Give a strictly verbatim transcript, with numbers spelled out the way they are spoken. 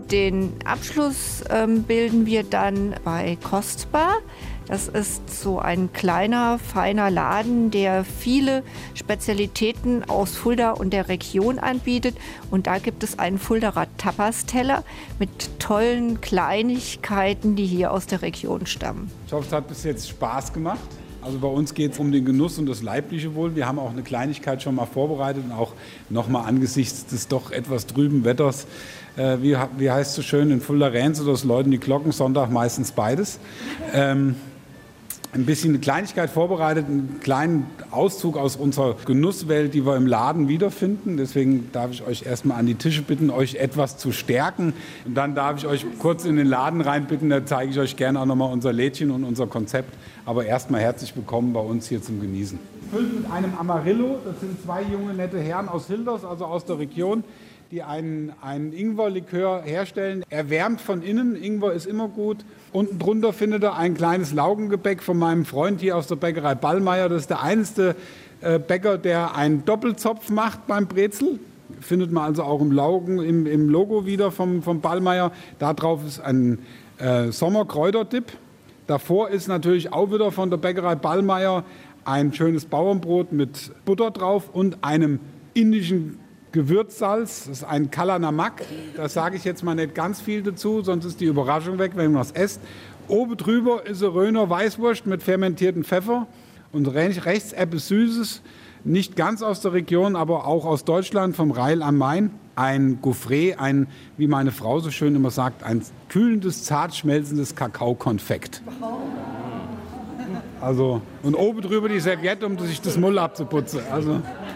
Den Abschluss ähm, bilden wir dann bei Kostbar. Das ist so ein kleiner, feiner Laden, der viele Spezialitäten aus Fulda und der Region anbietet. Und da gibt es einen Fuldaer Tapas-Teller mit tollen Kleinigkeiten, die hier aus der Region stammen. Ich hoffe, es hat bis jetzt Spaß gemacht. Also bei uns geht es um den Genuss und das leibliche Wohl. Wir haben auch eine Kleinigkeit schon mal vorbereitet und auch nochmal angesichts des doch etwas trüben Wetters. Äh, wie, wie heißt es so schön, in Fulda Rähnse, das läuten die Glocken, Sonntag meistens beides. Ähm, ein bisschen eine Kleinigkeit vorbereitet, einen kleinen Auszug aus unserer Genusswelt, die wir im Laden wiederfinden. Deswegen darf ich euch erstmal an die Tische bitten, euch etwas zu stärken. Und dann darf ich euch kurz in den Laden reinbitten, da zeige ich euch gerne auch nochmal unser Lädchen und unser Konzept. Aber erstmal herzlich willkommen bei uns hier zum Genießen. Gefüllt mit einem Amarillo, das sind zwei junge, nette Herren aus Hilders, also aus der Region, die einen, einen Ingwerlikör herstellen. Erwärmt von innen, Ingwer ist immer gut. Unten drunter findet ihr ein kleines Laugengebäck von meinem Freund hier aus der Bäckerei Ballmeier. Das ist der einzige äh, Bäcker, der einen Doppelzopf macht beim Brezel. Findet man also auch im Laugen, im, im Logo wieder vom, vom Ballmeier. Da drauf ist ein äh, Sommerkräuterdip. Davor ist natürlich auch wieder von der Bäckerei Ballmeier ein schönes Bauernbrot mit Butter drauf und einem indischen Gewürzsalz. Das ist ein Kala Namak. Da sage ich jetzt mal nicht ganz viel dazu, sonst ist die Überraschung weg, wenn man was esst. Oben drüber ist eine Röner Weißwurst mit fermentiertem Pfeffer und rechts etwas Süßes. Nicht ganz aus der Region, aber auch aus Deutschland, vom Rhein am Main. Ein Gaufret, ein, wie meine Frau so schön immer sagt, ein kühlendes, zart schmelzendes Kakaokonfekt. Also, und oben drüber die Serviette, um sich das Mull abzuputzen. Also